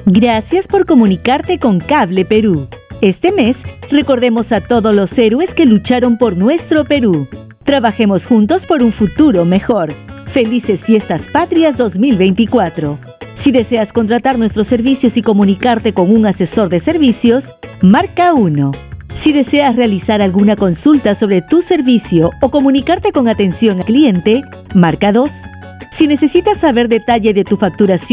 Gracias por comunicarte con Cable Perú. Este mes, recordemos a todos los héroes que lucharon por nuestro Perú. Trabajemos juntos por un futuro mejor. Felices Fiestas Patrias 2024. Si deseas contratar nuestros servicios y comunicarte con un asesor de servicios, marca 1. Si deseas realizar alguna consulta sobre tu servicio o comunicarte con atención al cliente, marca 2. Si necesitas saber detalle de tu facturación,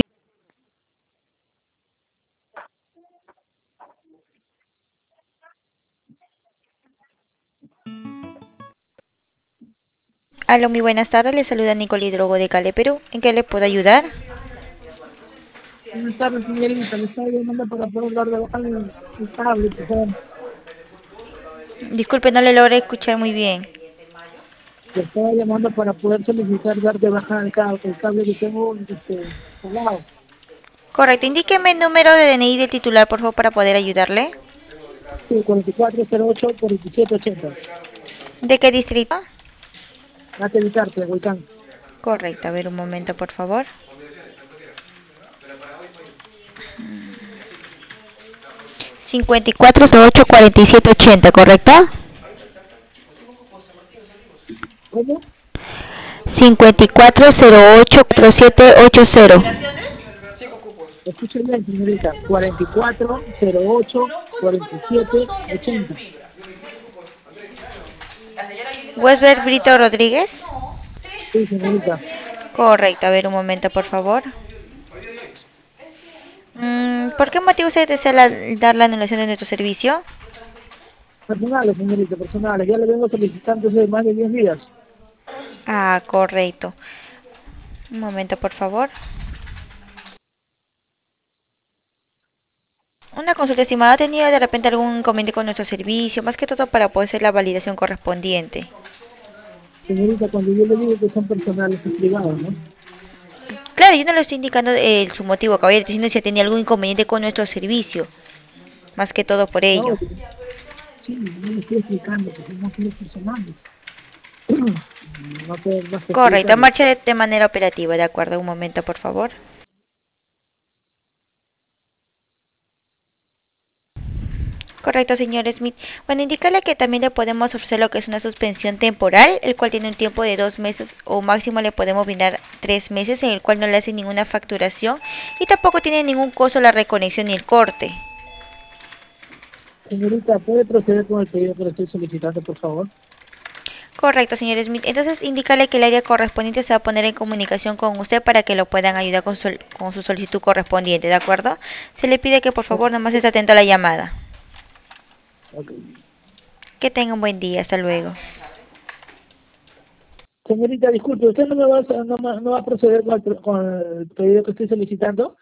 Aló, muy buenas tardes, le saluda Nicole Hidrogo de Cale, Perú. ¿En qué le puedo ayudar? Buenas tardes, señorita. Le estaba llamando para poder dar de baja el cable, por favor. Disculpe, no le logré escuchar muy bien. Le estaba llamando para poder solicitar dar de baja el cable que tengo instalado. Correcto, indíqueme el número de DNI del titular, por favor, para poder ayudarle. Sí, 4408-4780. ¿De qué distrito? Trate de evitarte, Huaycán. Correcto, a ver un momento, por favor. 5408-4780, ¿correcto? ¿Cómo? 5408-4780. Escuche bien, señorita. 4408-4780. Westbert Brito Rodríguez. Sí, señorita. Correcto, a ver un momento, por favor. ¿Por qué motivo usted desea dar la anulación de nuestro servicio? Personales, señorita, personales. Ya le vengo solicitando desde más de 10 días. Ah, correcto. Un momento, por favor. Una consulta, estimada, ¿ha tenido de repente algún inconveniente con nuestro servicio? Más que todo para poder hacer la validación correspondiente. Señorita, cuando yo le digo que son personales, es privado, ¿no? Claro, yo no le estoy indicando su motivo, caballero, estoy diciendo si ha tenido algún inconveniente con nuestro servicio. Más que todo por ello. No, sí, no le estoy explicando que son máquinas personales. No puedo más que Correcto, explicarle. marcha de manera operativa, de acuerdo. Un momento, por favor. Correcto, señor Smith. Bueno, indicarle que también le podemos ofrecer lo que es una suspensión temporal, el cual tiene un tiempo de 2 meses o máximo le podemos brindar 3 meses, en el cual no le hace ninguna facturación y tampoco tiene ningún costo la reconexión ni el corte. Señorita, ¿puede proceder con el pedido que le estoy solicitando, por favor? Correcto, señor Smith. Entonces, indicarle que el área correspondiente se va a poner en comunicación con usted para que lo puedan ayudar con su solicitud correspondiente, ¿de acuerdo? Se le pide que por favor nomás esté atento a la llamada. Ok. Que tenga un buen día. Hasta luego. Señorita, disculpe, ¿usted no va a proceder con el pedido que estoy solicitando?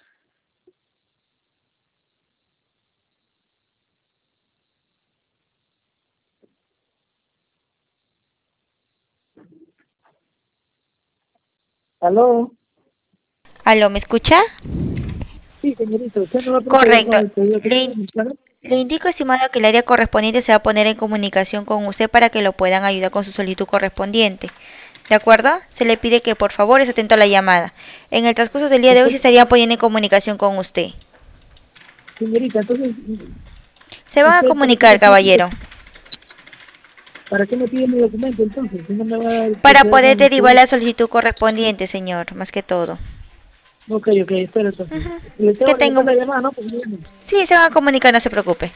¿Aló? ¿Aló, me escucha? Sí, señorita, ¿usted no va a proceder Correcto. con el pedido que estoy Le, solicitando? le indico, estimado, que el área correspondiente se va a poner en comunicación con usted para que lo puedan ayudar con su solicitud correspondiente. ¿De acuerdo? Se le pide que por favor esté atento a la llamada. En el transcurso del día de hoy se estarían poniendo en comunicación con usted. Señorita, entonces, Se van a ¿usted comunicar, caballero, para qué me pide mi documento entonces? Si no me va a para proceder poder con el derivar pedido. la solicitud correspondiente, señor, más que todo. Ok, espera entonces. Ujú. Le Que tengo que tengo... dejar la llamada, ¿no? Pues, bien. Sí, se van a comunicar, no se preocupe.